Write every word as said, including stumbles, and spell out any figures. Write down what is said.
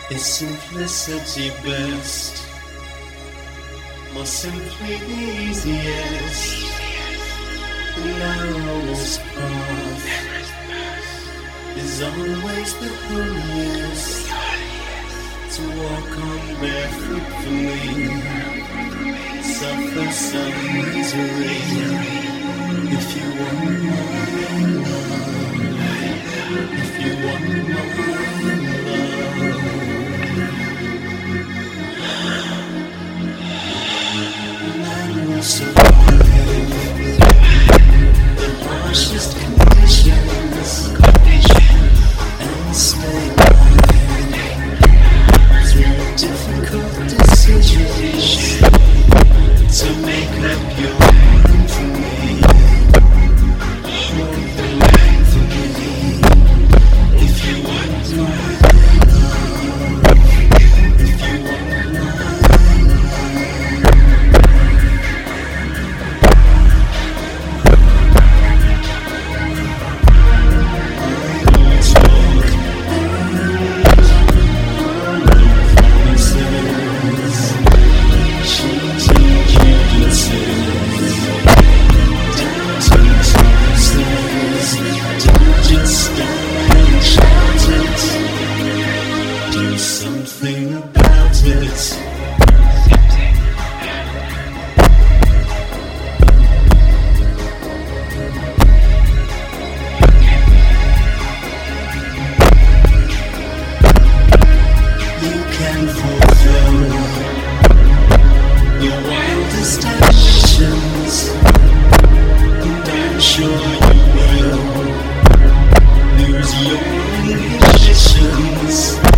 Is simplicity best? More simply the easiest, the narrowest path is always the holiest. To walk on barefoot for me, suffer some misery. If you want my love, if you want my love. Survive the harshest conditions and stay alive through difficult decisions to make up your mind for me. Hold the line for me if you want my love. If you want my love. Something about it. You can fulfill your wildest ambitions, and I'm sure you will lose your inhibitions.